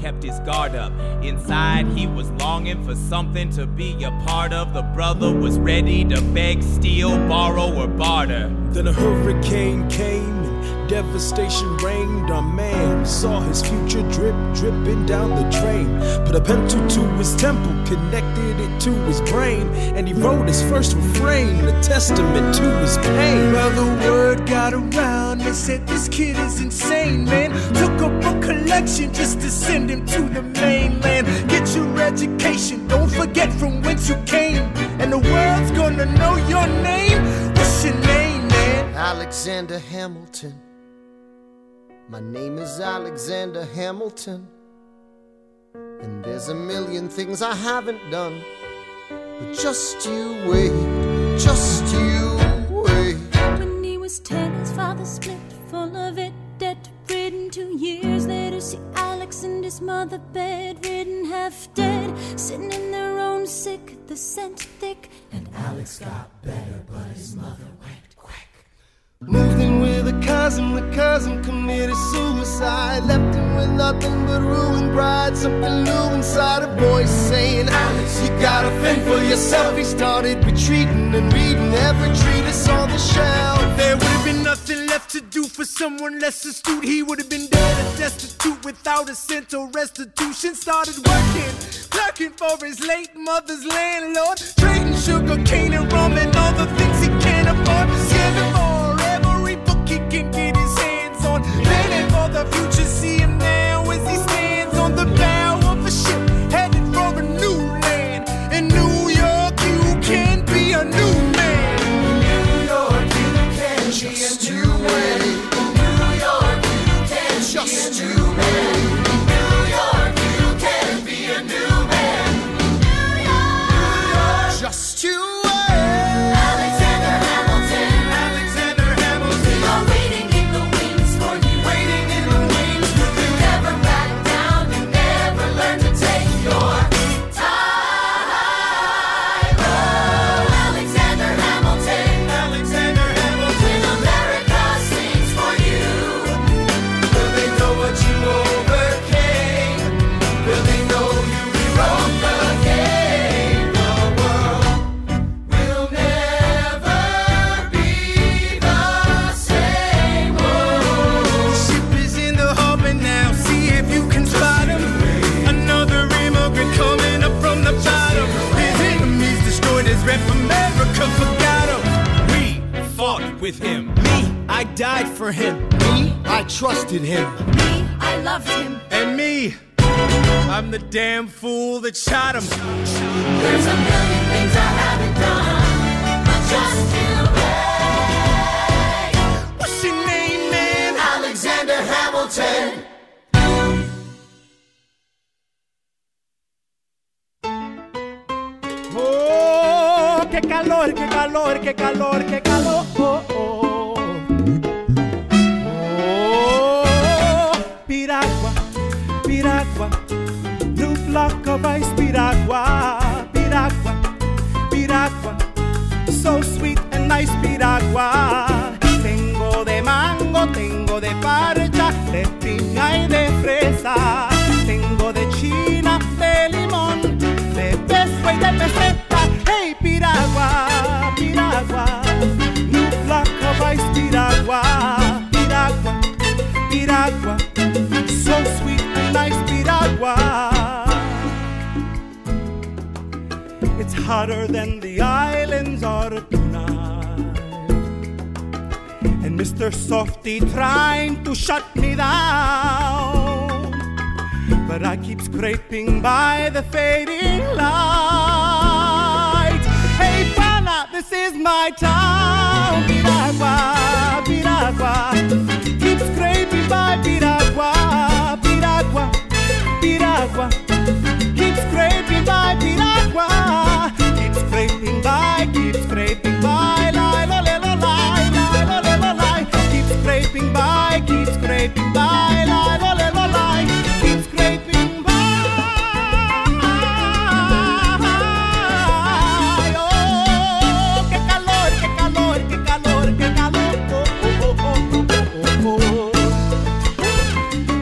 kept his guard up. Inside he was longing for something to be a part of. The brother was ready to beg, steal, borrow, or barter. Then a hurricane came and devastation reigned. Our man saw his future dripping down the drain. Put a pencil to his temple, connected it to his brain, and he wrote his first refrain, a testament to his pain. Well, the word got around, they said this kid is insane, man. Took a book collection just to send him to the mainland. Get your education, don't forget from whence you came, and the world's gonna know your name. What's your name, man? Alexander Hamilton. My name is Alexander Hamilton, and there's a million things I haven't done, but just you wait, just you wait. When he was 10, his father split, full of it, debt-ridden. 2 years later, see Alex and his mother bedridden, half dead, sitting in their own sick, the scent thick. And Alex got better, but his mother went quick. Moved in with a cousin, the cousin committed suicide. Left him with nothing but ruined pride. Something new inside, a voice saying, Alex, you gotta fend for yourself. He started retreating and reading every treatise on the shelf. There would have been nothing left to do for someone less astute. He would have been dead and destitute without a cent or restitution. Started working, clerking for his late mother's landlord, trading sugar cane and rum and all the things he can't afford. Scamming for every book he can get his hands on. Planning for the future, see him now as he stands on the bow of a ship headed for a new land. In New York, you can be a new man. In New York, you can just be a new man. In New York, you can just be a new man. In New York, you can be a new man. New York, just you wait. Alexander Hamilton, Alexander Hamilton, are waiting in the wings for you. waiting in the wings for you. Never back down, you never learn to take your time. Oh, Alexander Hamilton, Alexander Hamilton, when America sings for you. will they know what you overcame? Will they know you rewrote the game? The world will never be the same. Oh, the ship is in the harbor now. See if you can spot him. Another immigrant coming up from the bottom. His enemies destroyed his rep. America forgot him. We fought with him. Me, I died for him. Me, I trusted him. Me, I loved him. And me, I'm the damn fool that shot him. There's a million things I haven't done, but just you wait. What's your name, man? Alexander Hamilton. Oh, qué calor, qué calor, qué calor, qué calor. Oh, oh. Oh, piragua, piragua, new block of ice, piragua, piragua, piragua, so sweet and nice, piragua. Tengo de mango, tengo de parcha, de piña y de fresa. Tengo de china, de limón, de pesco y de peseta. Hey, piragua, piragua, new block of ice, piragua, piragua, piragua, so sweet and nice, piragua. It's hotter than the islands are tonight, and Mr. Softy trying to shut me down, but I keep scraping by the fading light. Hey, pana, this is my town, Piragua, Piragua. Keep scraping by, Piragua, Piragua, Piragua. Keep scraping by, Piragua. Keep scraping by, keep scraping by, lie, la, la, la, lie, lie, la, la, la, lie. Keep scraping by, keep scraping by, lie, la, la, la, lie. Keep scraping by. Oh, qué calor, qué calor, qué calor, qué calor. Oh, oh, oh, oh, oh, oh, oh.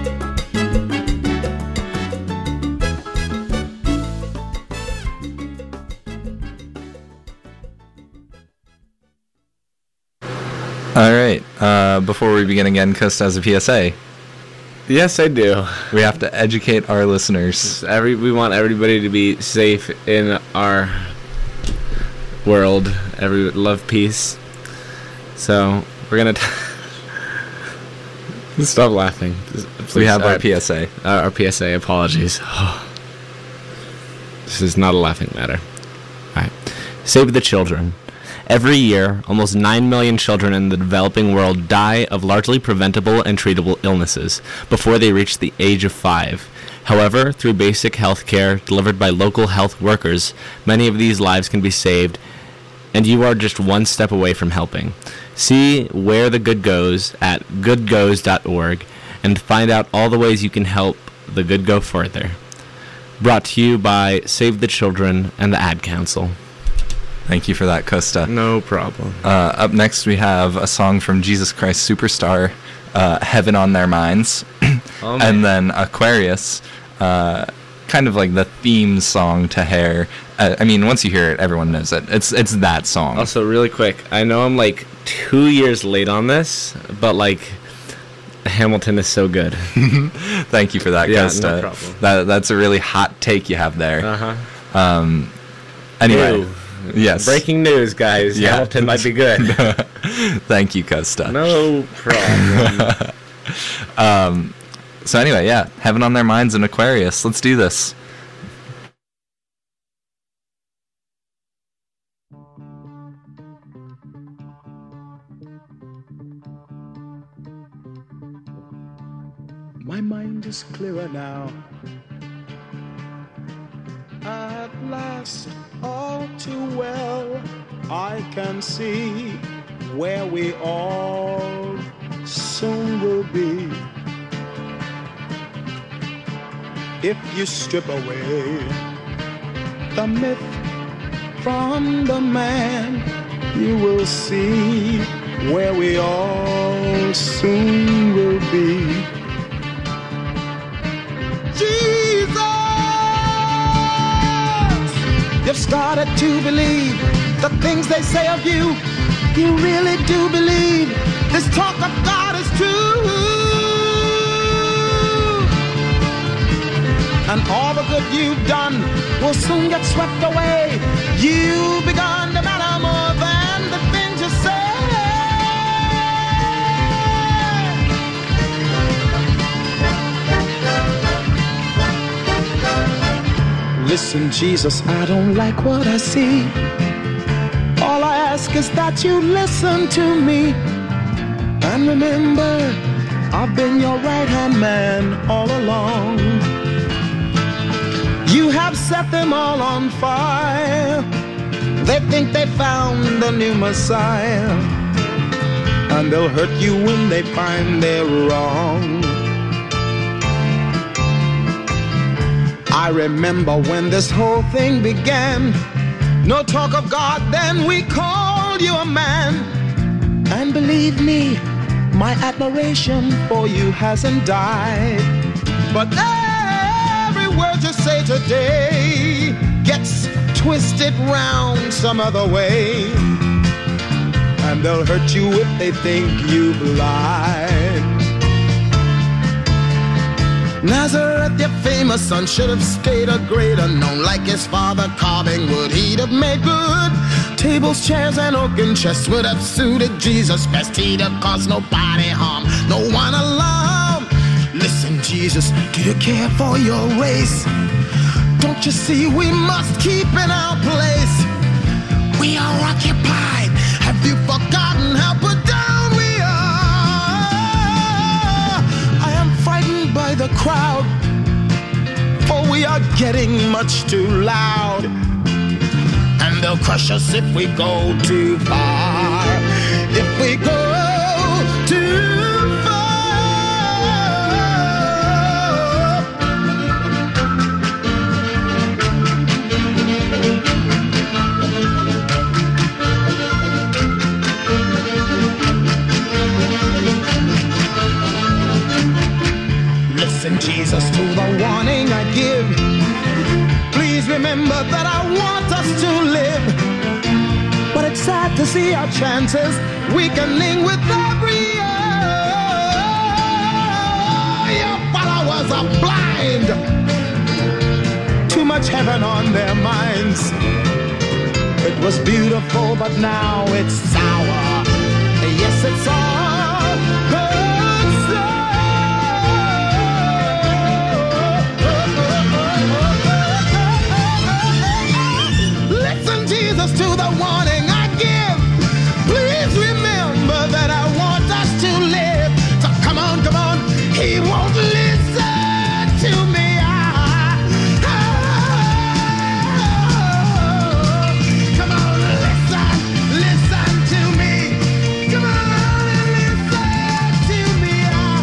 before we begin again, Costa has a PSA. Yes, I do. We have to educate our listeners. We want everybody to be safe in our world. Love peace. So we're gonna stop laughing. Please. We have our PSA. Our PSA. Apologies. This is not a laughing matter. All right. Save the children. Every year, almost 9 million children in the developing world die of largely preventable and treatable illnesses before they reach the age of 5. However, through basic health care delivered by local health workers, many of these lives can be saved, and you are just one step away from helping. See Where the Good Goes at goodgoes.org and find out all the ways you can help the good go further. Brought to you by Save the Children and the Ad Council. Thank you for that, Costa. No problem. Up next, we have a song from Jesus Christ Superstar, Heaven on Their Minds. Oh, and then Aquarius, kind of like the theme song to Hair. I mean, once you hear it, everyone knows it. It's that song. Also, really quick, I know I'm like 2 years late on this, but like Hamilton is so good. Thank you for that, Costa. No problem. That's a really hot take you have there. Uh-huh. Anyway. Ew. Yes. Breaking news, guys. Yeah. Hamilton might be good. Thank you, Costa. No problem. So anyway, yeah, Heaven on Their Minds and Aquarius. Let's do this. My mind is clearer now. At last, all too well, I can see where we all soon will be. If you strip away the myth from the man, you will see where we all soon will be. You've started to believe the things they say of you. You really do believe this talk of God is true. And all the good you've done will soon get swept away. You've begun to matter more than the things you say. Listen, Jesus, I don't like what I see. All I ask is that you listen to me. And remember, I've been your right-hand man all along. You have set them all on fire. They think they found the new Messiah. And they'll hurt you when they find they're wrong. I remember when this whole thing began. No talk of God, then we called you a man. And believe me, my admiration for you hasn't died. But every word you say today gets twisted round some other way. And they'll hurt you if they think you've lied. Nazareth, your famous son, should have stayed a greater known. Like his father carving wood, he'd have made good. Tables, chairs, and oaken chests would have suited Jesus best. He'd have caused nobody harm, no one alarm. Listen, Jesus, do you care for your race? Don't you see we must keep in our place? We are occupied. Have you forgotten how put down we are? I am frightened by the crowd, for we are getting much too loud. And they'll crush us if we go too far. If we go too Listen, Jesus, to the warning I give. Please remember that I want us to live. But it's sad to see our chances weakening with every stars are blind. Too much heaven on their minds. It was beautiful, but now it's sour. Yes, it's all good stuff. Listen, Jesus, to the warning I give. Please remember that I want us to live. So come on, he won't listen to me. Come on, listen to me. Come on, listen to me.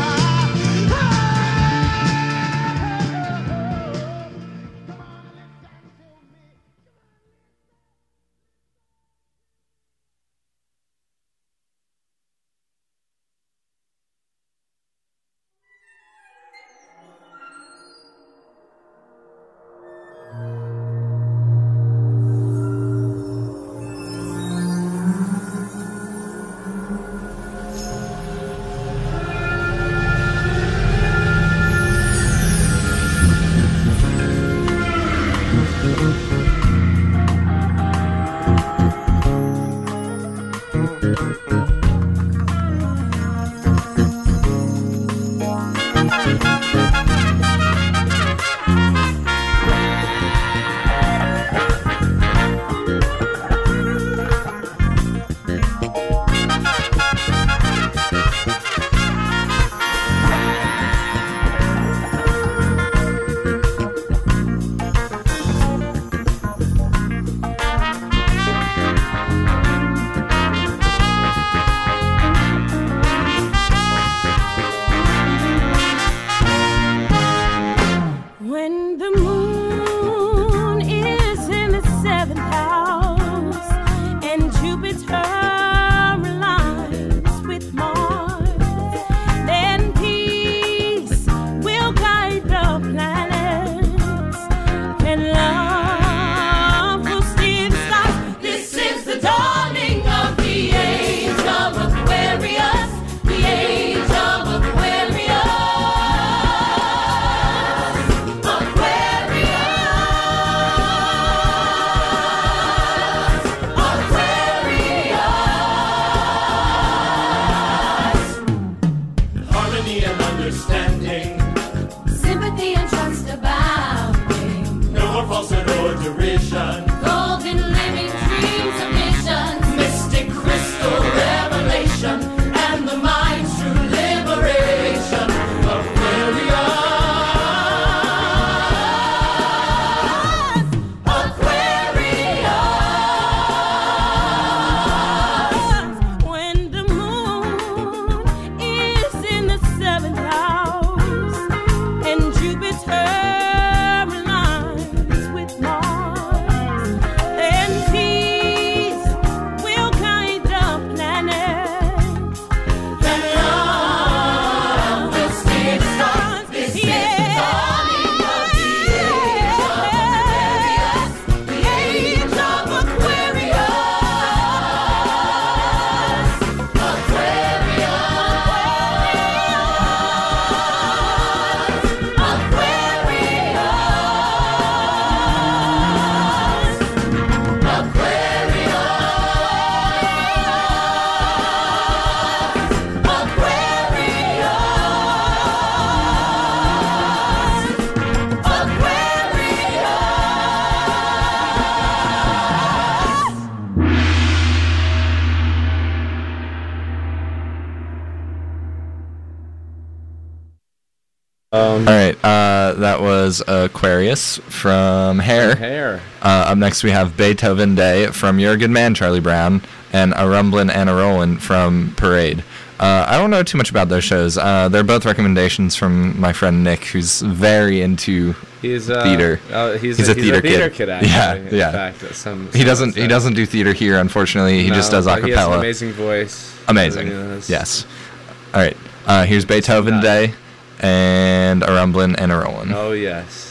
All right, that was Aquarius from Hair. Up next we have Beethoven Day from You're a Good Man, Charlie Brown, and A Rumblin' and a Rollin' from Parade. I don't know too much about those shows. They're both recommendations from my friend Nick, who's very into theater. He's a theater kid actually. Yeah. In fact, he doesn't do theater here, unfortunately. He just does a cappella. He has an amazing voice. Amazing. Yes. All right. Here's Beethoven Day and A Rumblin' and a Rollin'. Oh yes.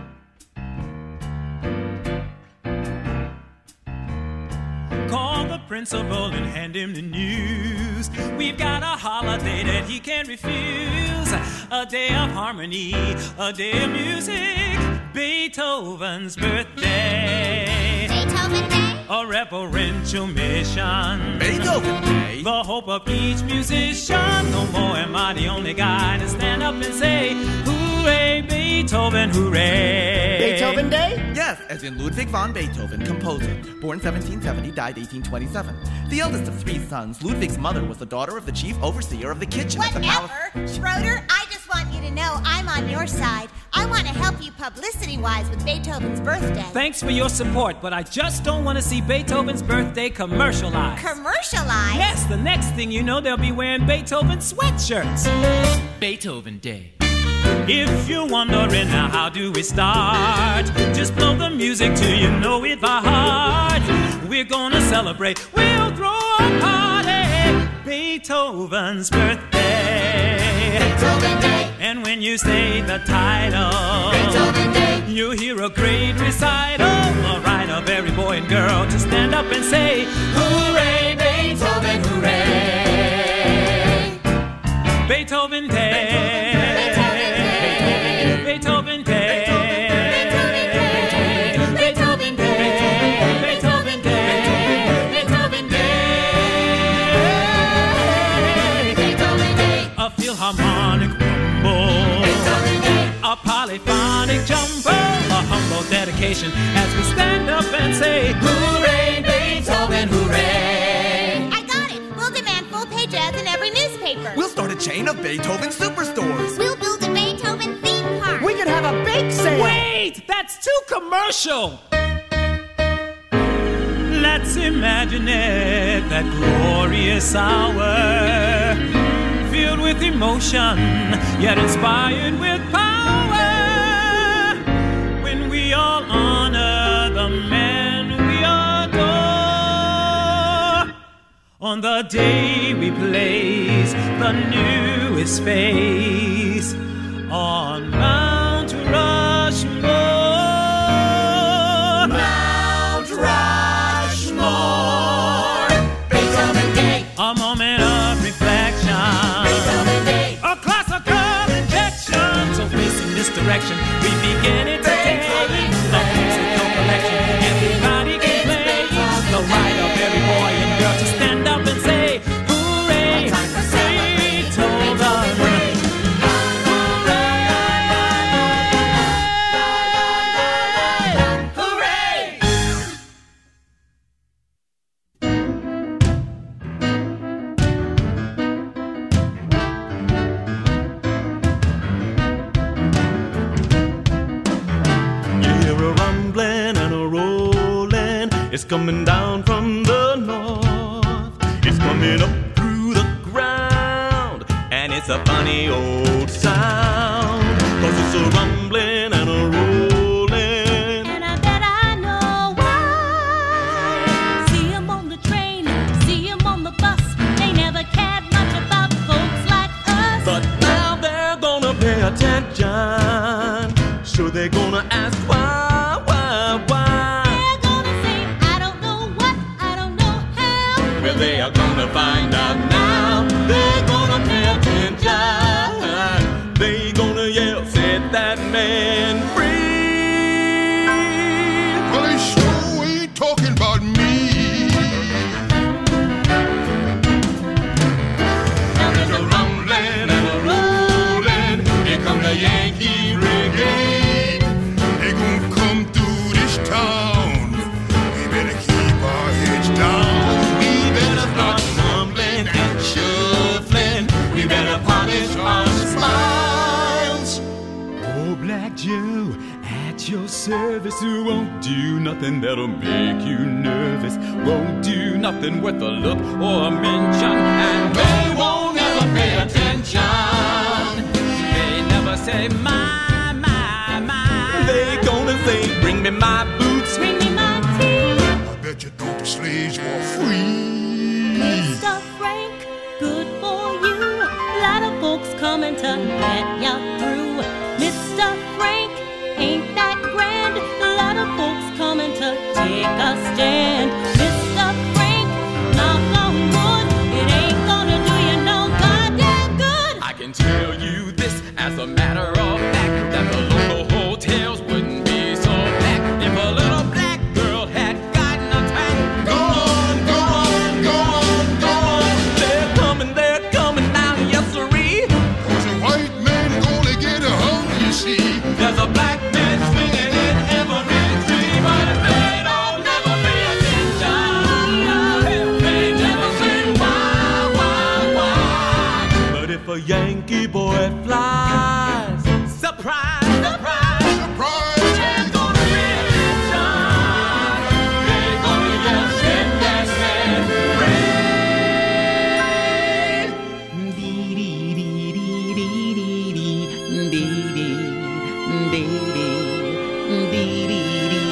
Call the principal and hand him the news. We've got a holiday that he can't refuse. A day of harmony, a day of music. Beethoven's birthday. Beethoven Day. A reverential mission. Beethoven Day. The hope of each musician. No more am I the only guy to stand up and say, hooray, Beethoven, hooray. Beethoven Day? Yes, as in Ludwig van Beethoven, composer. Born 1770, died 1827. The eldest of 3 sons, Ludwig's mother was the daughter of the chief overseer of the kitchen at the palace. Whatever. Schroeder, I just want you to know I'm on your side. I want to help you publicity-wise with Beethoven's birthday. Thanks for your support, but I just don't want to see Beethoven's birthday commercialized. Commercialized? Yes, the next thing you know, they'll be wearing Beethoven sweatshirts. Beethoven Day. If you're wondering now how do we start, just blow the music till you know it by heart. We're gonna celebrate, we'll throw a party. Beethoven's birthday. Beethoven Day. And when you say the title, Beethoven Day, you'll hear a great recital. A right of every boy and girl to stand up and say, hooray, Beethoven, hooray. Beethoven Day. Beethoven Day. Beethoven Day. Beethoven Day. Beethoven Day. Beethoven Day. A philharmonic rumble. Beethoven Day. A polyphonic jumble. A humble dedication as we stand up and say, hooray, Beethoven, hooray. I got it. We'll demand full-page ads in every newspaper. We'll start a chain of Beethoven superstores. We'll build a Beethoven theme park. We could have a bake sale. Wait, that's too commercial. Let's imagine it, that glorious hour, filled with emotion, yet inspired with power, when we all honor the man we adore. On the day we place the newest face on Mount Rushmore. Mount Rushmore. Beethoven Day. A moment of reflection. Beethoven Day. A classical injection. So facing this direction, we begin it today. A musical collection. Everybody can play. The right of every boy and girl to stand up and say, hooray, Beethoven. It's coming down from the north. It's coming up through the ground. And it's a funny old sound. 'Cause it's a rumbling and a rolling. And I bet I know why. See 'em on the train, see 'em on the bus. They never cared much about folks like us. But now they're gonna pay attention. Sure, they're gonna ask why. Well, they are gonna find out now. They're gonna pay attention. They gonna yell, set that man free. Well, they sure ain't talking about me. Now there's a rumbling and a rolling. Here come the Yankee Brigade. They gonna come through this town. We better keep our heads down. We better polish our smiles. Oh, Black Joe, at your service, who won't do nothing that'll make you nervous. Won't do nothing worth a look or a mention. And they won't ever pay attention. They never say, my. They gonna say, bring me my boots. Bring me my tea. I bet you thought the slaves were free. Mr. Frank, good for you. Lot of folks coming to let ya through. Mr. Frank, ain't that grand? A lot of folks coming to take a stand. Mr. Frank, Yankee boy flies. Surprise, surprise, surprise. There's gonna be a shine. They're gonna yell, send that man rain. Dee dee dee dee dee dee dee dee dee dee dee.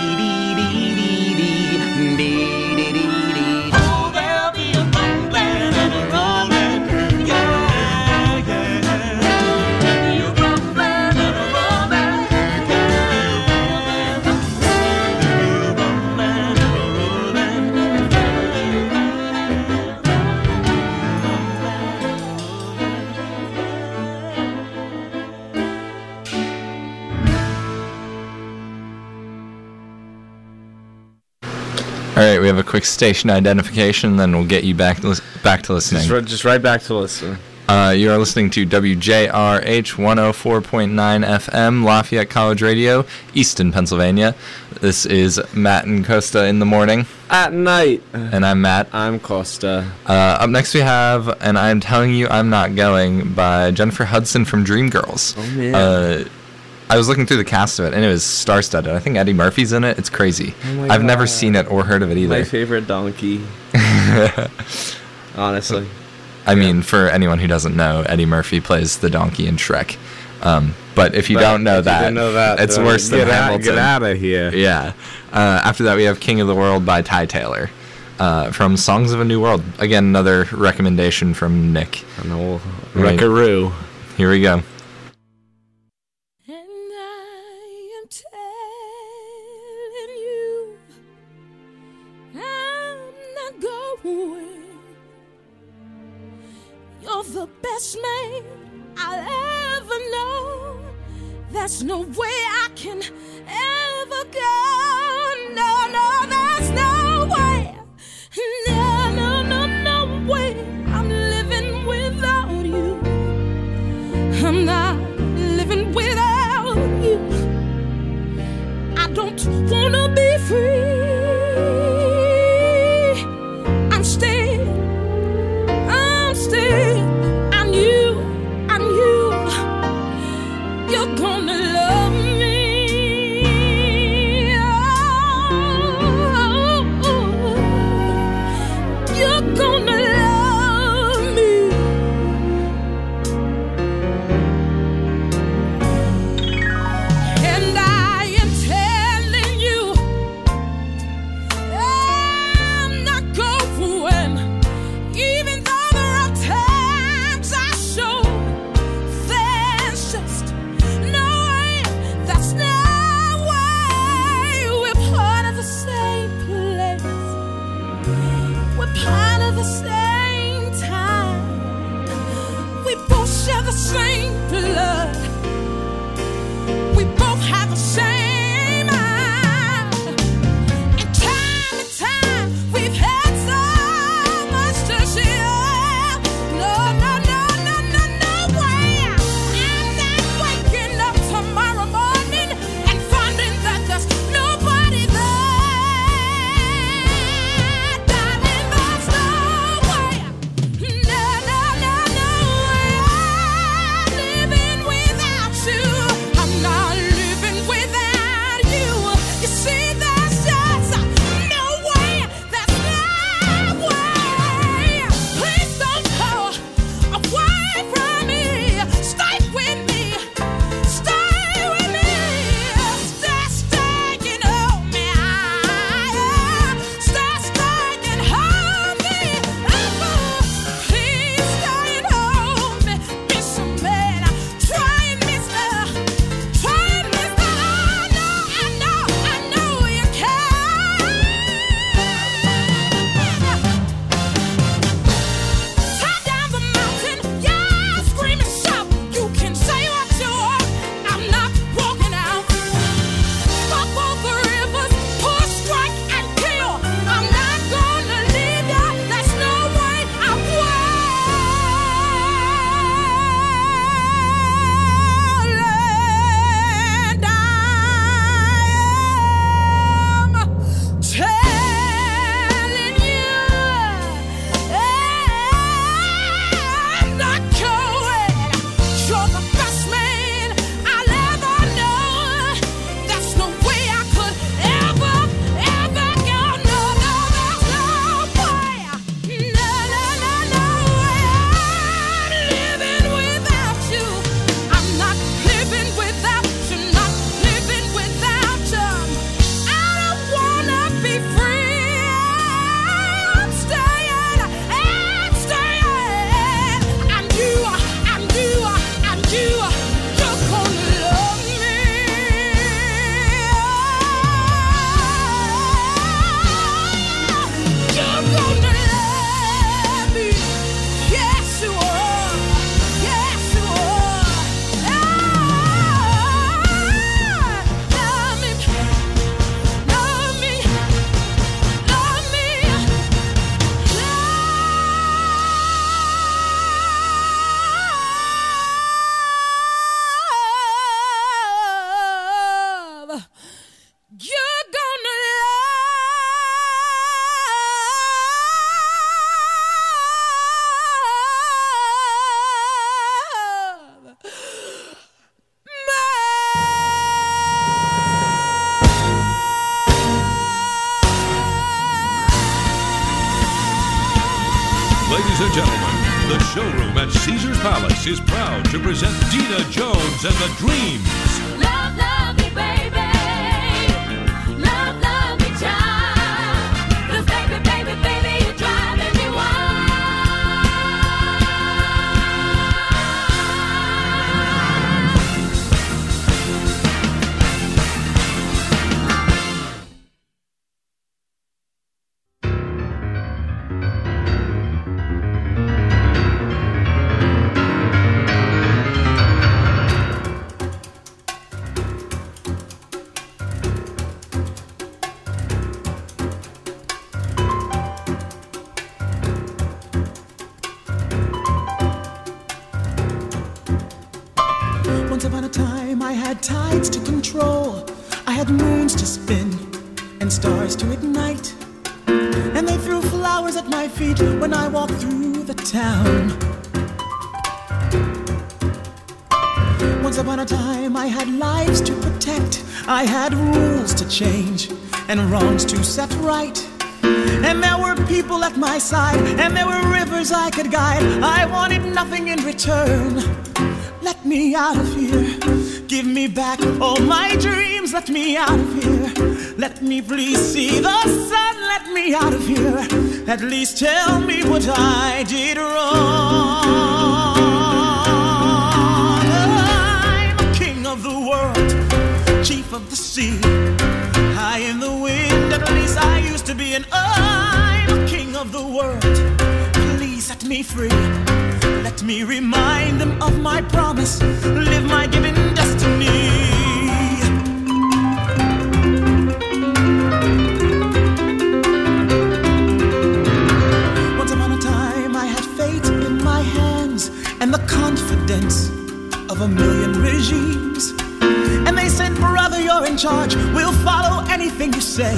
All right, we have a quick station identification, then we'll get you back to listening. Just right back to listening. You are listening to WJRH 104.9 FM, Lafayette College Radio, Easton, Pennsylvania. This is Matt and Costa in the morning. At night. And I'm Matt. I'm Costa. Up next we have And I'm Telling You I'm Not Going by Jennifer Hudson from Dreamgirls. Oh, man. I was looking through the cast of it, and it was star-studded. I think Eddie Murphy's in it. It's crazy. Oh I've never seen it or heard of it either. My favorite donkey. Honestly. I mean, for anyone who doesn't know, Eddie Murphy plays the donkey in Shrek. But if you don't know that, it's worse than Hamilton. Get out of here. Yeah. After that, we have King of the World by Ty Taylor from Songs of a New World. Again, another recommendation from Nick. An old Wreckaroo. Here we go. You're the best man I'll ever know. There's no way I can ever go. No, no, there's no way. No, no, no, no way. I'm living without you. I'm not living without you. I don't wanna be free. I'm staying. And you, you're gonna love me. Oh, you're gonna love me. showroom at Caesar's Palace is proud to present Dina Jones and the Dreams. Love, love me, baby. Love, love me, child. 'Cause baby, baby, baby, you're driving me wild. Once upon a time I had tides to control, I had moons to spin and stars to ignite, and they threw flowers at my feet when I walked through the town. Once upon a time I had lives to protect, I had rules to change and wrongs to set right, and there were people at my side, and there were rivers I could guide. I wanted nothing in return. Let me out of here. Give me back all my dreams. Let me out of here. Let me please see the sun. Let me out of here. At least tell me what I did wrong. I'm a king of the world, chief of the sea, high in the wind. At least I used to be, and I'm a king of the world. Please set me free. Let me remind them of my promise, live my given destiny. Once upon a time I had fate in my hands and the confidence of a million regimes, and they said, brother, you're in charge, we'll follow anything you say.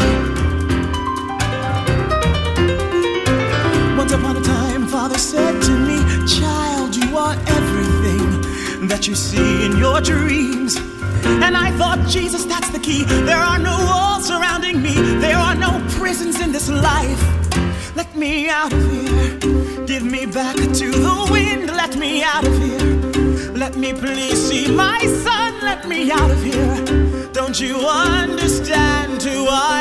Once upon a time, Father said to me, child, you are everything that you see in your dreams. And I thought, Jesus, that's the key. There are no walls surrounding me. There are no prisons in this life. Let me out of here. Give me back to the wind. Let me out of here. Let me please see my son. Let me out of here. Don't you understand who I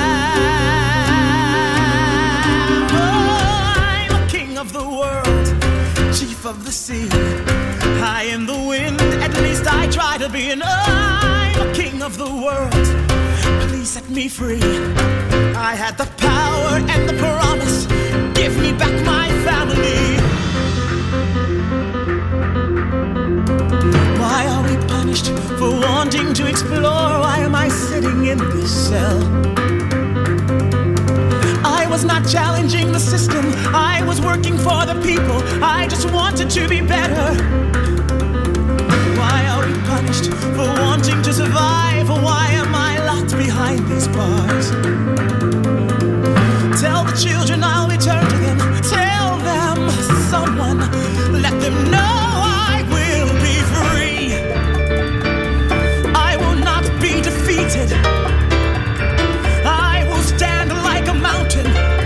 am? I'm a king of the world, chief of the sea, high in the wind. At least I try to be, and I'm a king of the world. Please set me free. I had the power and the promise. Give me back my family. Why are we punished for wanting to explore? Why am I sitting in this cell? I was not challenging the system. I was working for the people. I just wanted to be better. Why are we punished for wanting to survive? Why am I locked behind these bars? Tell the children I'll return to them. Tell them, someone, let them know I will be free. I will not be defeated. I will stand like a mountain,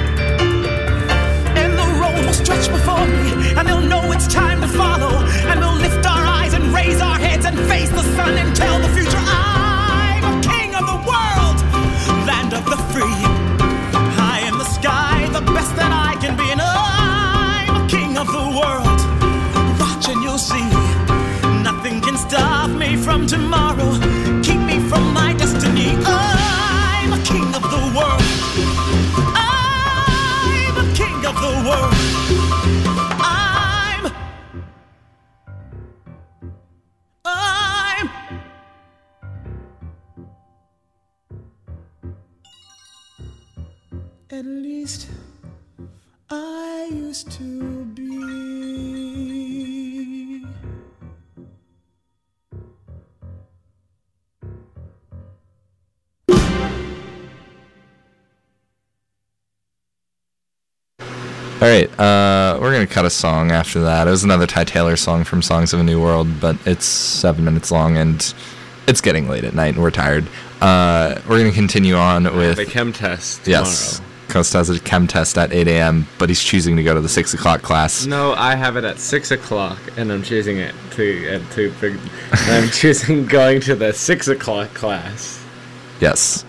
and the road will stretch before me, and they'll know it's time to follow, and we'll lift our eyes and raise our heads and face the sun and tell the future I'm a king of the world, land of the free, high in the sky, the best that I can be, and I'm a king of the world. Watch and you'll see, nothing can stop me from tomorrow, keep me from my destiny. I'm a king of the world. I'm a king of the world. I'm at least I used to be. All right, we're going to cut a song after that. It was another Ty Taylor song from Songs of a New World, but it's 7 minutes long, and it's getting late at night, and we're tired. We're going to continue on with... the chem test Yes, Costa has a chem test at 8 a.m., but he's choosing to go to the 6 o'clock class. No, I have it at 6 o'clock, and I'm choosing it I'm choosing going to the 6 o'clock class. Yes.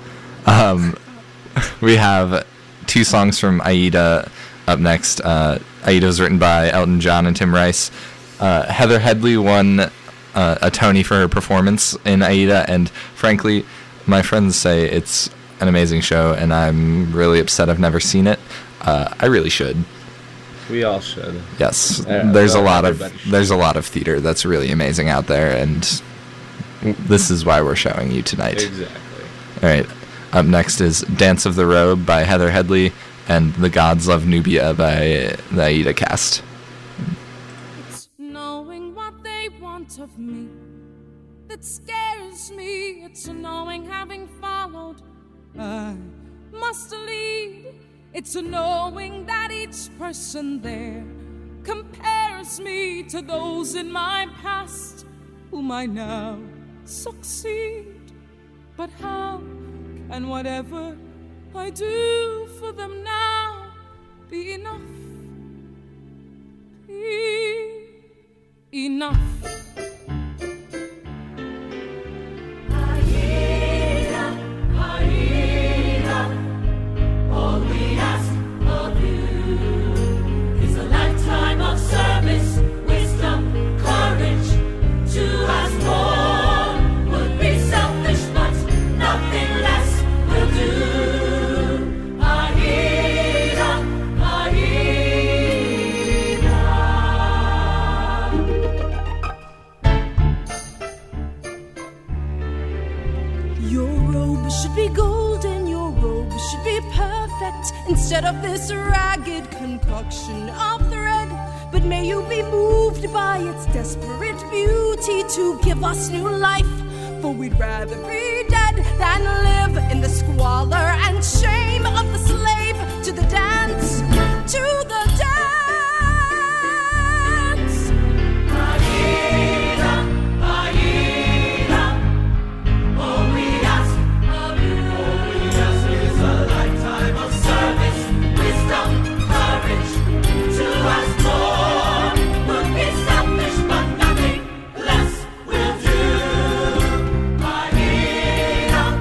We have 2 songs from Aida up next. Aida was written by Elton John and Tim Rice. Heather Headley won a Tony for her performance in Aida, and frankly, my friends say it's an amazing show, and I'm really upset I've never seen it. I really should. We all should. Yes, there's a lot of theater that's really amazing out there, and this is why we're showing you tonight. Exactly. All right. Up next is Dance of the Robe by Heather Headley and The Gods Love Nubia by the Aida cast. It's knowing what they want of me that scares me. It's knowing having followed I must lead. It's knowing that each person there compares me to those in my past whom I now succeed. But how can whatever I do for them now be enough? Be enough. All we ask of you is a lifetime of service, wisdom, courage. To ask more would be selfish, but nothing less will do. Aida, Aida. Your robe should be golden, your robe should be perfect, instead of this ragged concoction of thread. But may you be moved by its desperate beauty to give us new life, for we'd rather be dead than live in the squalor and shame of the slave. To the dance, to the dance. Aida, Aida. All we ask of you is a lifetime of service, wisdom, courage. To ask more would be selfish, but nothing less will do. Aida,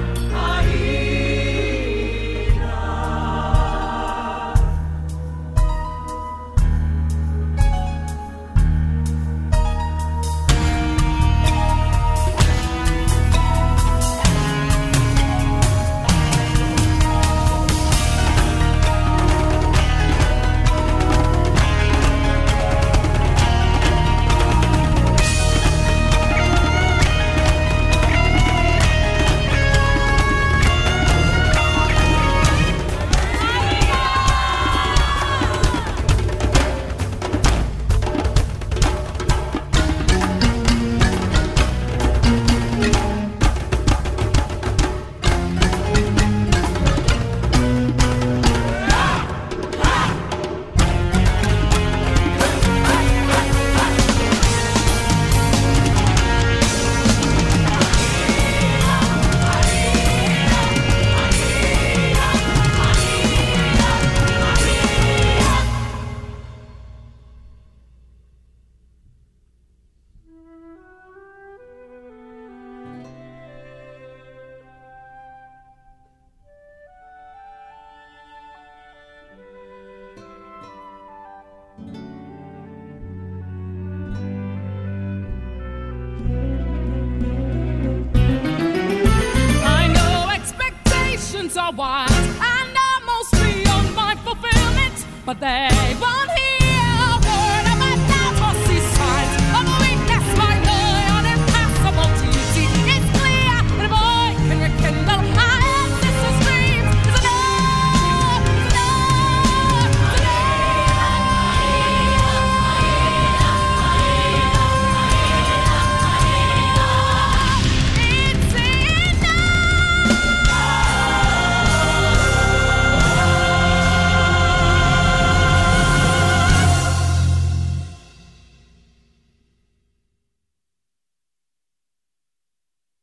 are wide and almost beyond my fulfillment, but they won't hear a word of my doubt or see signs of a weakness. My lion impassable duty is clear, and a boy can rekindle our sister's dreams. Is enough,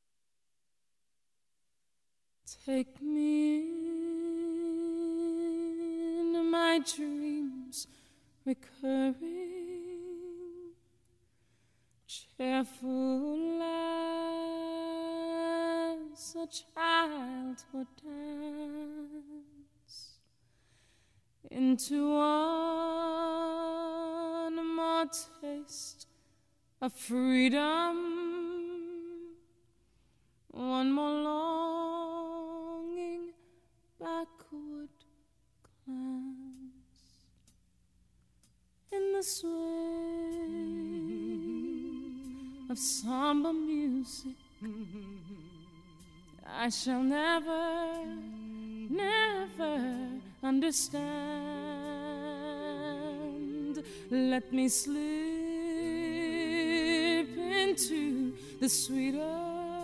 take me my dreams recurring. Cheerful as a childhood dance into one more taste of freedom, one more longing backward glance in the swing of somber music. I shall never, never understand. Let me slip into the sweeter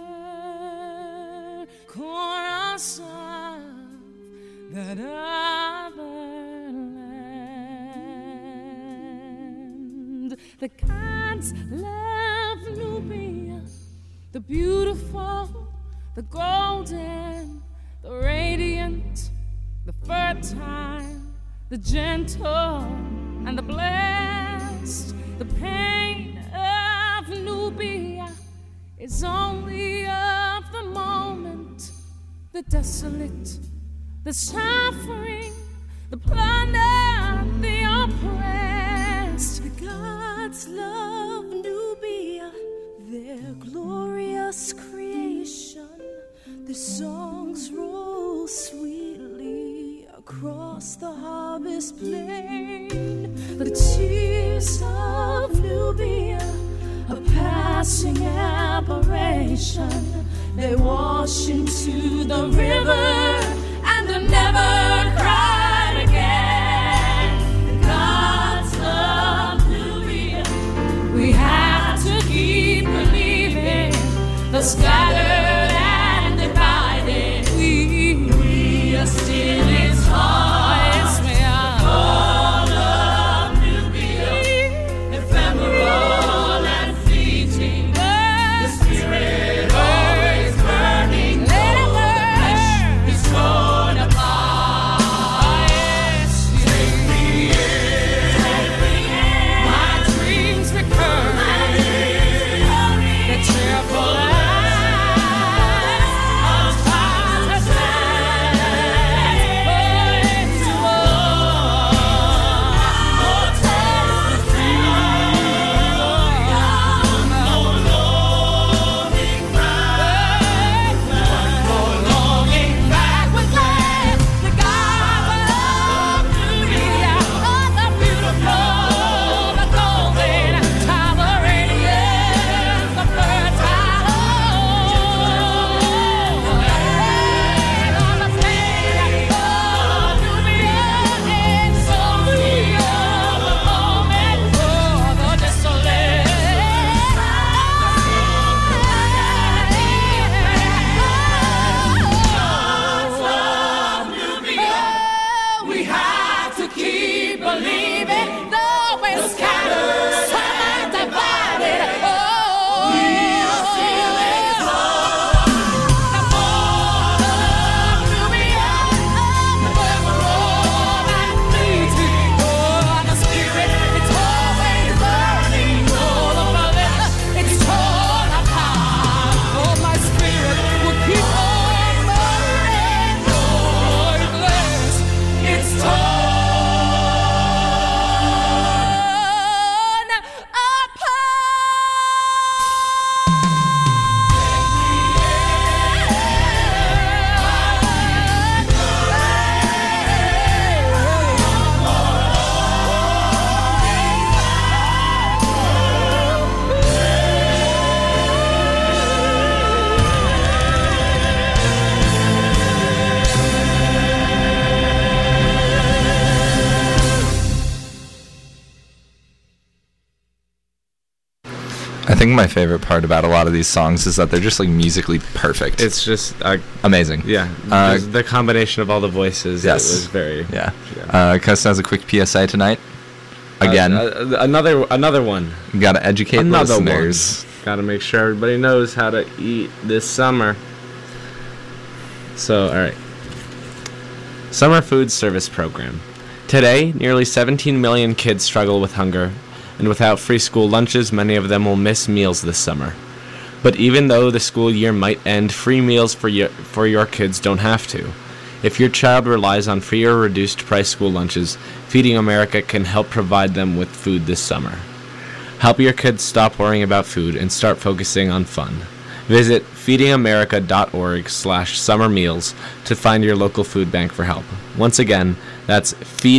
chorus of that other land. The gods love Nubia, the beautiful, the golden, the radiant, the fertile, the gentle, and the blessed. The pain of Nubia is only of the moment. The desolate, the suffering, the plunder, the oppressed. The gods love Nubia, their glorious creation. The songs roll sweetly across the harvest plain. The tears of Nubia, a passing apparition. They wash into the river and they're never cried again. The gods love Nubia. We have to keep believing. The scattered and divided, we are still its heart. Yes, we are. All of Nubia, ephemeral and fleeting. The spirit always burning, though the flesh is torn apart. Yes, take me in, my dreams recurring. The cheerful I think my favorite part about a lot of these songs is that they're just like musically perfect. It's just amazing. Yeah, the combination of all the voices. Yes, it was very. Yeah. Custon has a quick PSA tonight. Again, another one. You gotta educate listeners. Gotta make sure everybody knows how to eat this summer. So, all right. Summer Food Service Program. Today, nearly 17 million kids struggle with hunger, and without free school lunches, many of them will miss meals this summer. But even though the school year might end, free meals for your kids don't have to. If your child relies on free or reduced price school lunches, Feeding America can help provide them with food this summer. Help your kids stop worrying about food and start focusing on fun. Visit feedingamerica.org/summer meals to find your local food bank for help. Once again, that's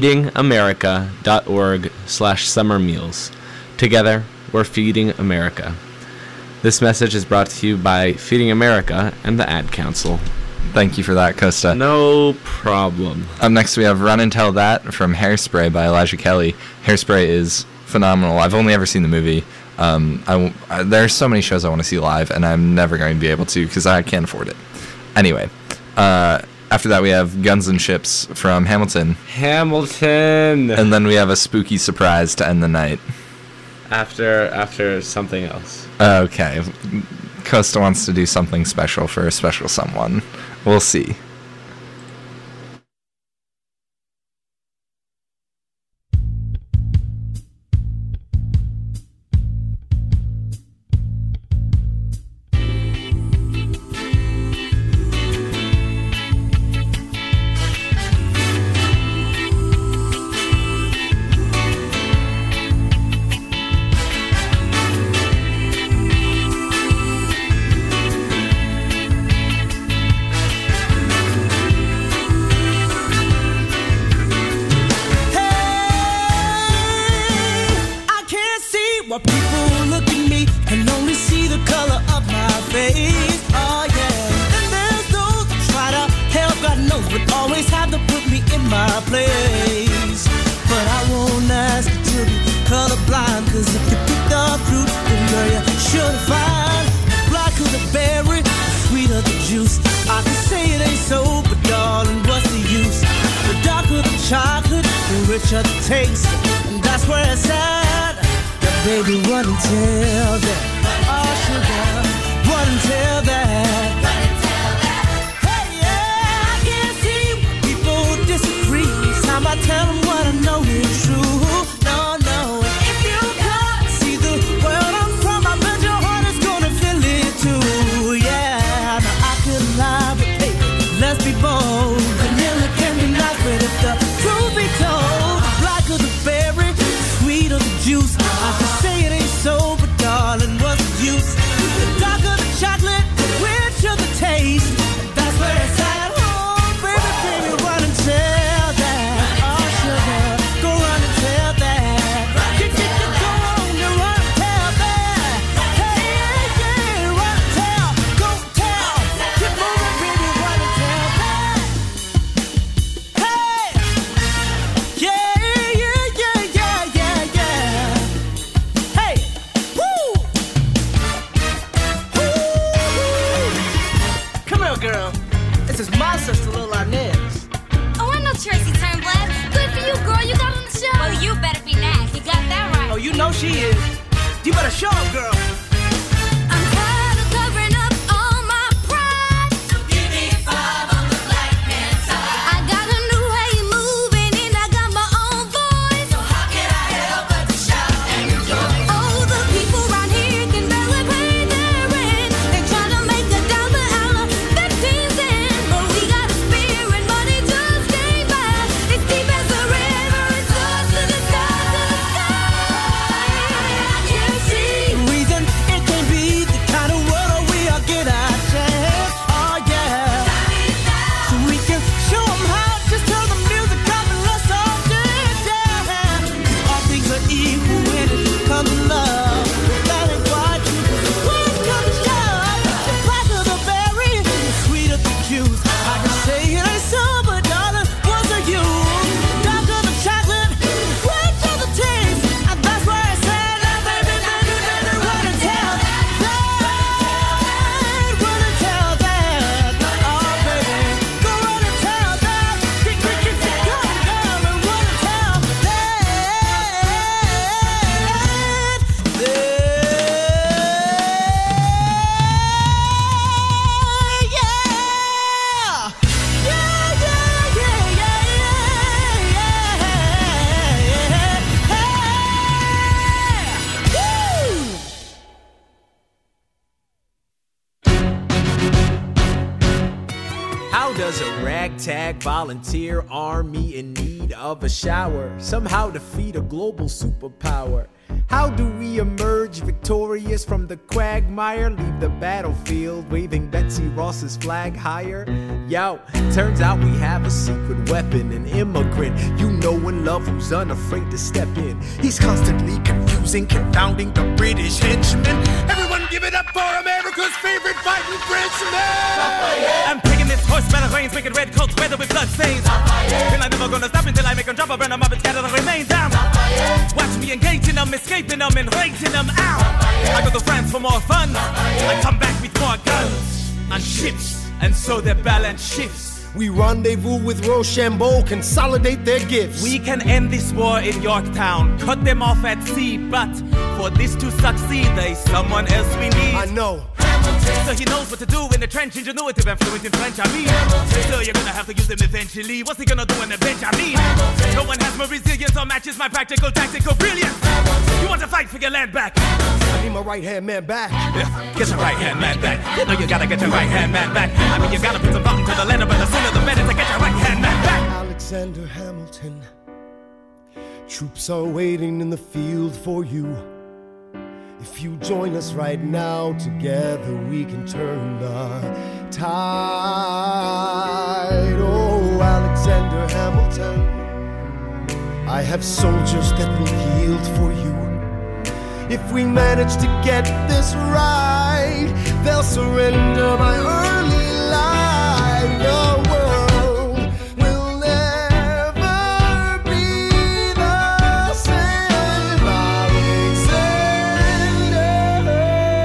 feedingamerica.org/summer meals. Together, we're Feeding America. This message is brought to you by Feeding America and the Ad Council. Thank you for that, Costa. No problem. Up next, we have Run and Tell That from Hairspray by Elijah Kelly. Hairspray is phenomenal. I've only ever seen the movie. There's so many shows I want to see live, and I'm never going to be able to because I can't afford it. Anyway, after that, we have Guns and Ships from Hamilton. Hamilton! And then we have a spooky surprise to end the night. After something else. Okay. Costa wants to do something special for a special someone. We'll see. Reason does a ragtag volunteer army in need of a shower somehow defeat a global superpower? How do we emerge victorious from the quagmire? Leave the battlefield waving Betsy Ross's flag higher? Yo, turns out we have a secret weapon, an immigrant you know and love who's unafraid to step in. He's constantly confusing, confounding the British henchmen. Everyone give it up for America's favorite fighting Frenchman! I'm taking this horse by the reins, making red coats weather with blood stains. And I'm never gonna stop until I make them drop, burn them up and scatter the remains down. Watch me engaging them, escaping them and raising them out. I go to France for more fun. I come back with more guns and ships, and so their balance shifts. We rendezvous with Rochambeau, consolidate their gifts. We can end this war in Yorktown, cut them off at sea, but for this to succeed, there's someone else we need. I know. So he knows what to do in the trench, ingenuitive and fluent in French, I mean. So you're gonna have to use him eventually. What's he gonna do on the bench, I mean? No one has more resilience or matches my practical, tactical brilliance. You want to fight for your land back? I need my right-hand man back. Yeah, get your right-hand man back. You know you gotta get your right-hand man back. I mean, you gotta put some thought into the letter, but the sooner the better to get your right-hand man back. Alexander Hamilton, troops are waiting in the field for you. If you join us right now, together we can turn the tide. Oh, Alexander Hamilton, I have soldiers that will yield for you. If we manage to get this right, they'll surrender my early life. Your world will never be the same, Alexander.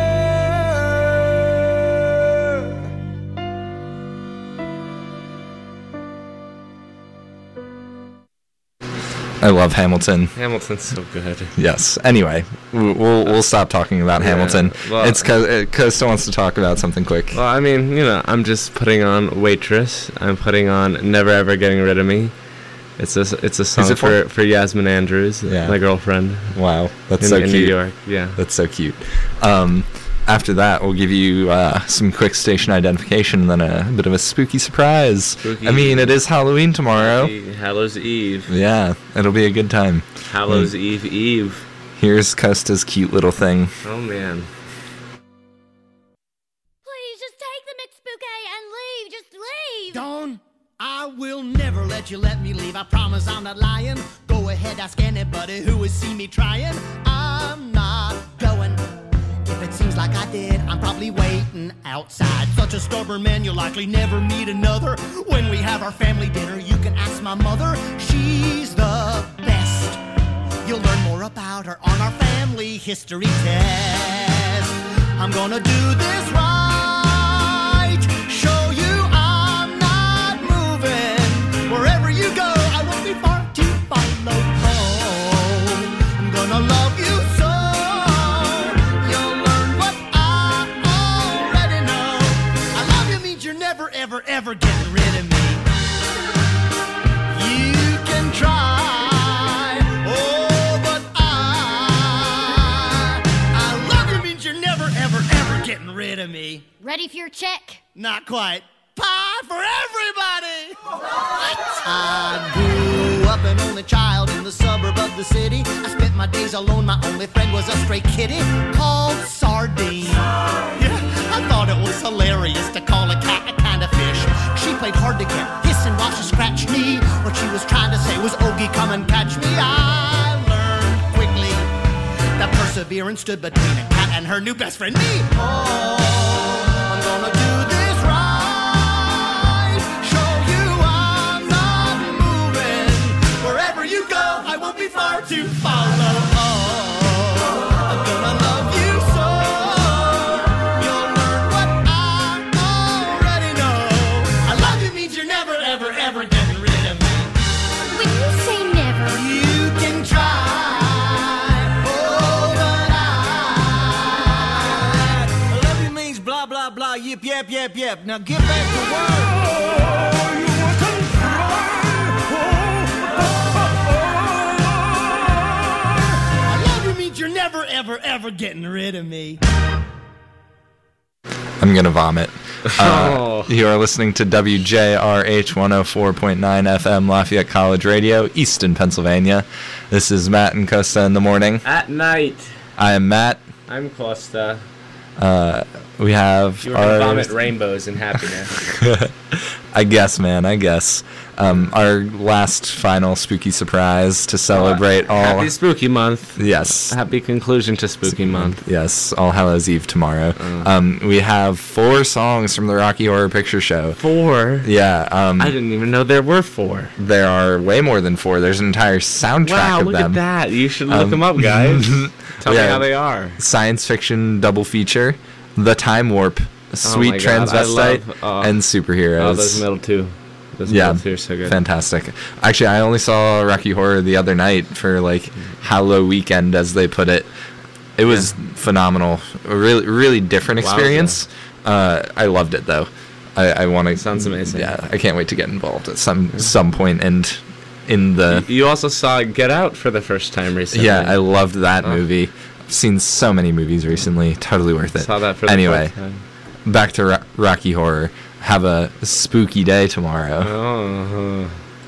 I love Hamilton. Hamilton's so good. Yes. Anyway, we'll stop talking about Hamilton. Well, it's because still wants to talk about something quick. Well, I mean, you know, I'm just putting on Waitress. I'm putting on Never Ever Getting Rid of Me. It's a song for Yasmin Andrews, my girlfriend. Wow, that's in so cute. New York, yeah. That's so cute. After that, we'll give you some quick station identification and then a bit of a spooky surprise. Spooky. I mean, it is Halloween tomorrow. Hallows Eve. Yeah, it'll be a good time. Hallows Eve. Here's Costa's cute little thing. Oh, man. Please, just take the McSpooky and leave. Just leave. Dawn, I will never let you let me leave. I promise I'm not lying. Go ahead, ask anybody who has seen me trying. I'm not going. If it seems like I did, I'm probably waiting outside. Such a stubborn man, you'll likely never meet another. When we have our family dinner, you can ask my mother. She's the best. You'll learn more about her on our family history test. I'm gonna do this right. Show you I'm not moving. Wherever you go, I won't be far to follow. Oh, I'm gonna love you so. Ever getting rid of me. You can try, oh, but I love you means you're never, ever getting rid of me. Ready for your check? Not quite. Pie for everybody. What? I grew up an only child in the suburb of the city. I spent my days alone. My only friend was a stray kitty called Sardine. Yeah, I thought it was hilarious to call a cat a kind of fish. She played hard to get, hissing while she scratched me. What she was trying to say was, Ogie, come and catch me. I learned quickly that perseverance stood between a cat and her new best friend, me. Oh, I'm gonna do this right. Show you I'm not moving. Wherever you go, I won't be far to follow. Oh, I'm gonna love you so. You'll learn what I already know. I love you means you're never, ever getting rid of me. When you say never, You can try. Oh, but I love you means blah, blah, blah, yip, yap, yap, yap. Now get back to work. You're never, ever getting rid of me. I'm going to vomit. You are listening to WJRH 104.9 FM Lafayette College Radio, Easton, Pennsylvania. This is Matt and Costa in the morning. At night. I am Matt. I'm Costa. We have You were going to vomit rainbows in happiness. I guess, man, I guess. Our last final spooky surprise to celebrate all... Happy Spooky Month. Yes. Happy conclusion to Spooky Month. Yes, All Hallows Eve tomorrow. We have 4 songs from the Rocky Horror Picture Show. 4? Yeah. I didn't even know there were 4. There are way more than 4. There's an entire soundtrack of them. Wow, look at that. You should look them up, guys. Tell me how they are. Science fiction double feature, The Time Warp, Sweet Transvestite, and Superheroes. Oh, those middle two. Those middle two are so good. Fantastic. Actually, I only saw Rocky Horror the other night for like Hallow weekend, as they put it. It was phenomenal. A really, really different experience. I loved it though. I want to. Sounds amazing. Yeah, I can't wait to get involved at some point and in the. You also saw Get Out for the first time recently. Yeah, I loved that movie. I've seen so many movies recently. Totally worth it. Saw that for the first time. Back to Rocky Horror. Have a spooky day tomorrow. Oh.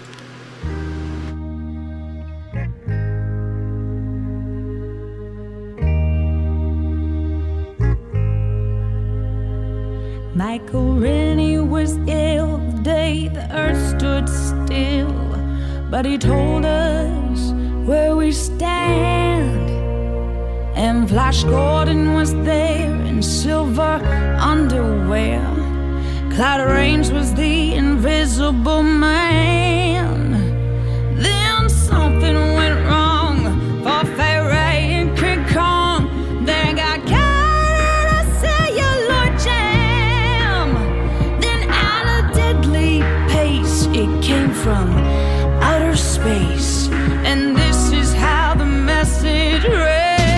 Michael Rennie was ill the day the earth stood still, but he told us where we stand. And Flash Gordon was there in silver underwear. Cloud Rains was the invisible man. Then something went wrong for Fairy and King Kong. They got caught in a cellular jam. Then at a deadly pace, it came from outer space. And this is how the message read.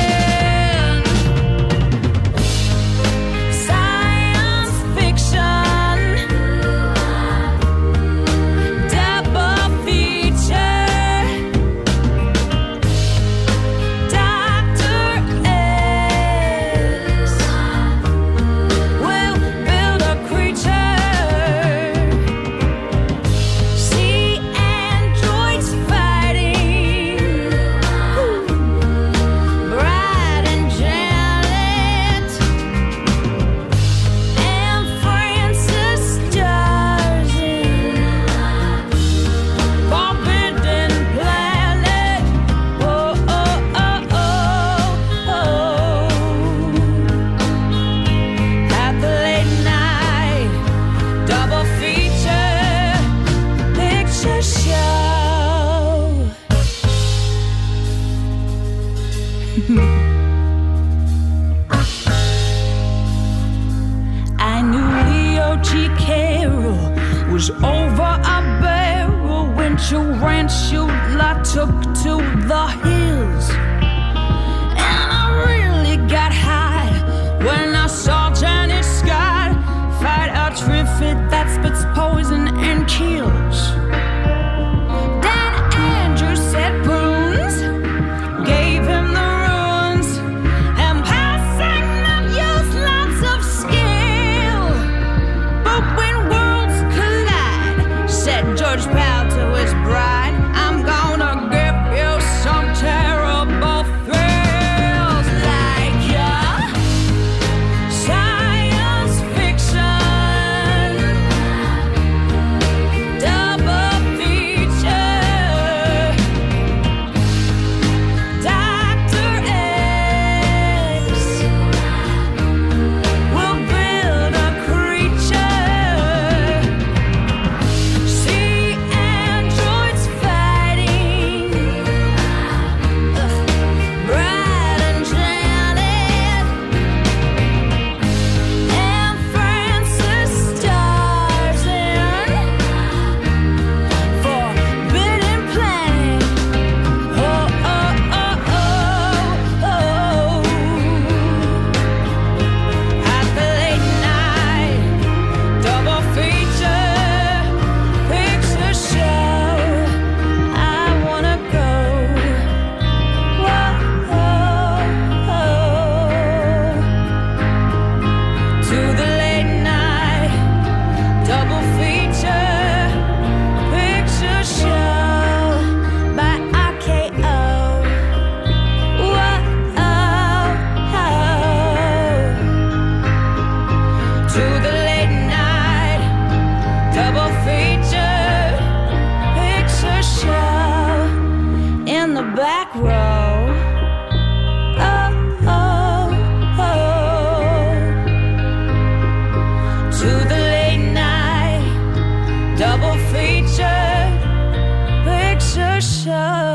I knew Leo G. Carroll was over a barrel when Tarantula took to the hills. And I really got high when I saw Janet Scott fight a Triffid that spits poison and kills. Dan Andrews said Boons gave him the runes, and passing them used lots of skill. But when worlds collide, said George Powell to his bride, I'm gonna give you some terrible thrills, like science fiction double feature. Dr. X will build a creature. See androids fighting, Brad and Janet, and Francis stars in Forbidden Planet. Oh, oh, oh, oh, oh. At the late night double feature picture show, I wanna go. Whoa, to the late to the late night double feature picture show in the back row. Oh, oh, oh. To the late night double feature picture show.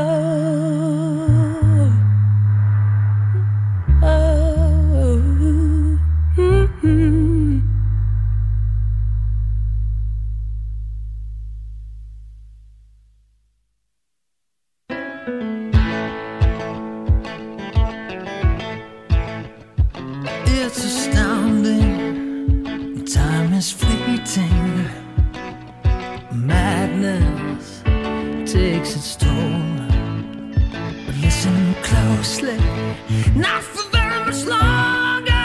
It's astounding, time is fleeting. Madness takes its toll. But listen closely, not for very much longer.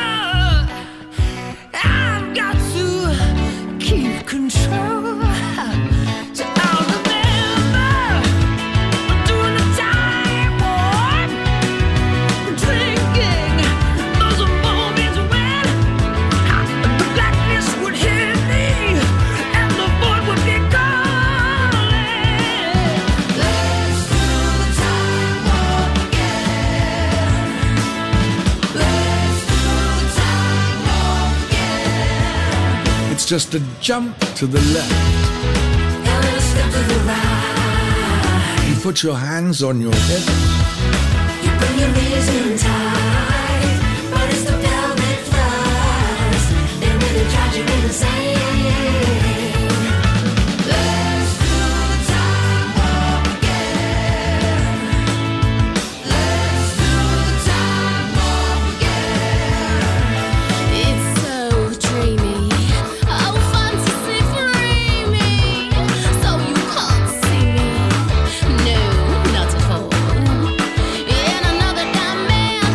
I've got to keep control. So I'll remember during the time warp, drinking those moments when the blackness would hit me and the void would be calling. Let's do the time warp again. Let's do the time warp again. It's just a jump to the left. And a step to the right. You put your hands on your hips. You bring your ears in tight, but it's the pelvic thrust. They're really tragic and insane. Let's do the time warp again. Let's do the time warp again. It's so dreamy, oh fantasy dreamy. So you can't see me, no, not at all. In another dimension.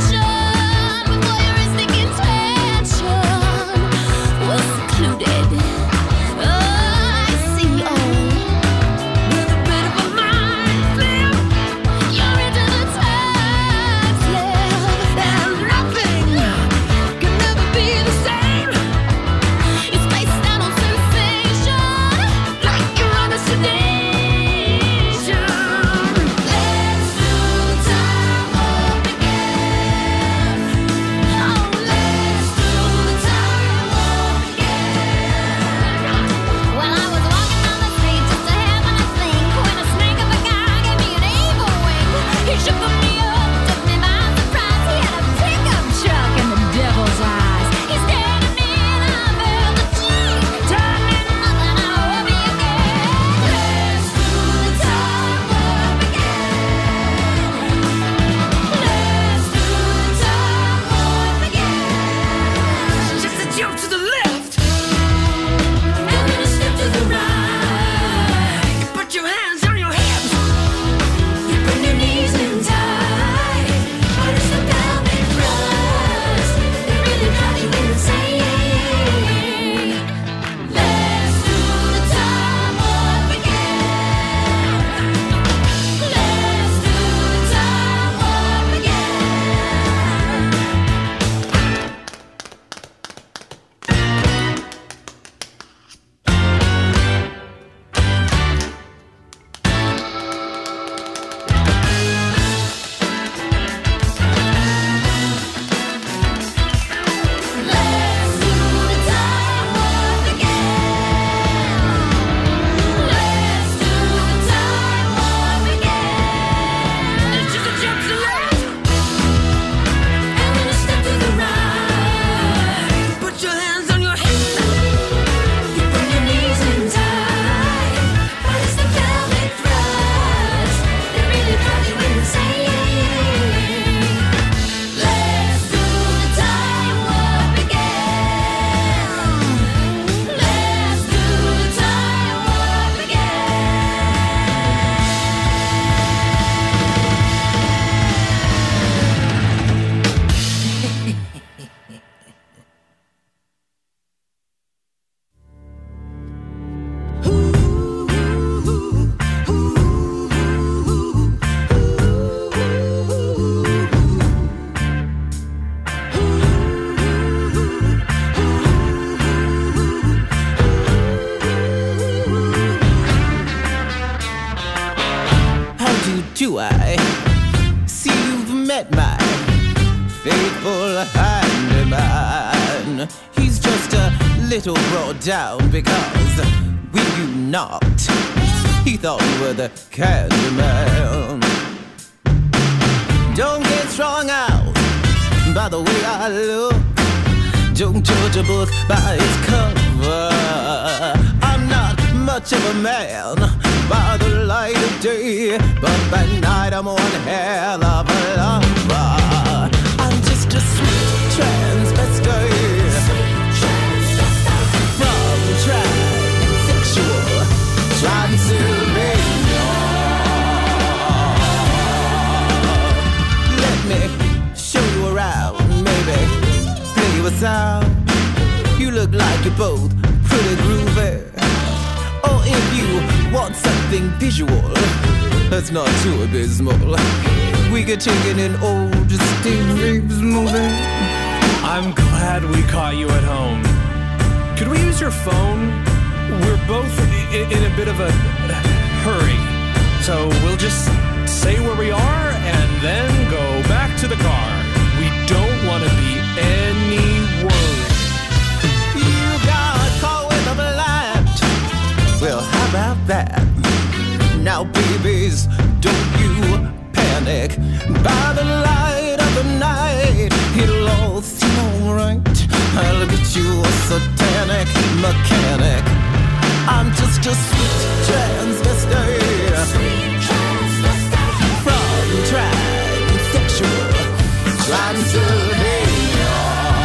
you, I see you've met my faithful handyman. He's just a little brought down because when you knocked, he thought you were the Candyman. Don't get strung out by the way I look. Don't judge a book by its cover. I'm not much of a man by the light of day, but by night I'm one hell of a lover. I'm just a sweet transvestite from transsexual Transylvania. Let me show you around, maybe play you a sound. You look like you're both pretty groovy. Or if you want something visual that's not too abysmal, we could take in an old Steve Reeves movie. I'm glad we caught you at home. Could we use your phone? We're both in a bit of a hurry. So we'll just say where we are and then go back to the car. We don't want to be any worry. You got caught with a blind. Well, how about that? Now, babies, don't you panic. By the light of the night, it'll all seem alright. I'll get you a satanic mechanic. I'm just a sweet transvestite from transsexual Transylvania.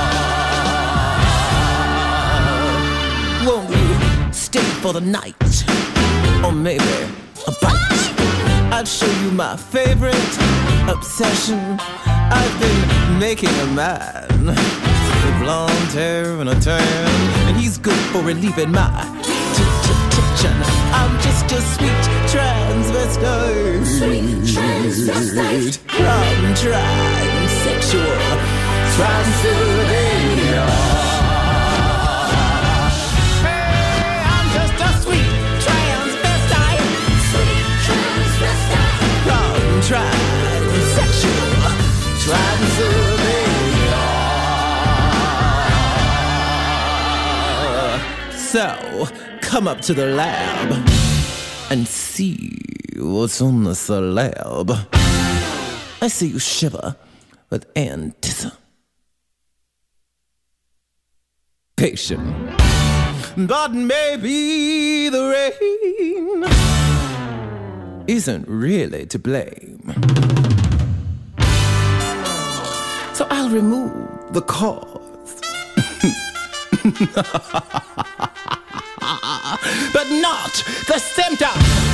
Won't you stay for the night? Or maybe a bite? I'll show you my favorite obsession. I've been making a man with blonde hair and a tan, and he's good for relieving my tension. I'm just a sweet transvestite from transsexual Transylvania. Hey, I'm just a sweet transvestite from transsexual Transylvania. So, come up to the lab and see what's on the slab. I see you shiver with anticipation. But maybe the rain isn't really to blame. So I'll remove the cause. But not the symptom.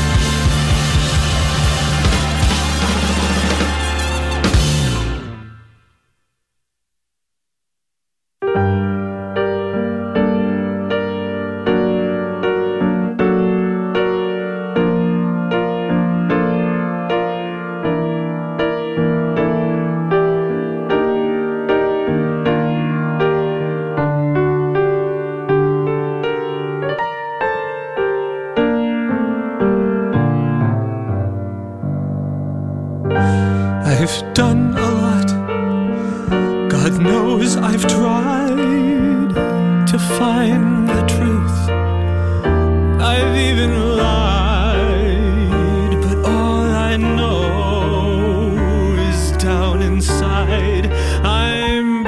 I've done a lot. God knows I've tried to find the truth. I've even lied, but all I know is down inside I'm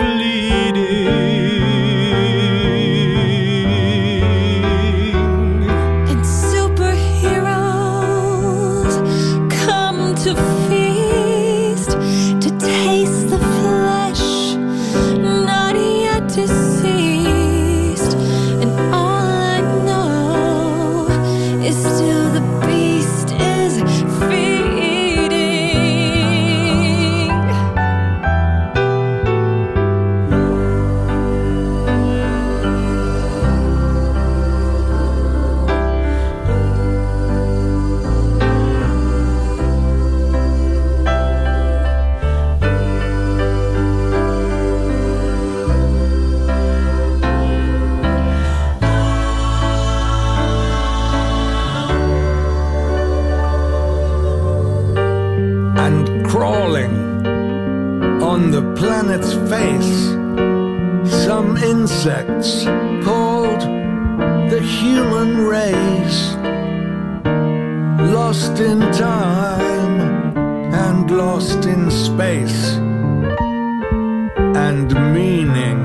bleeding. And superheroes come to feast, to taste the flesh not yet deceased, and all the human race, lost in time and lost in space and meaning.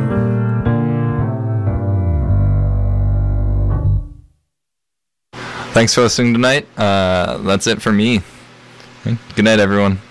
Thanks for listening tonight. That's it for me. Good night, everyone.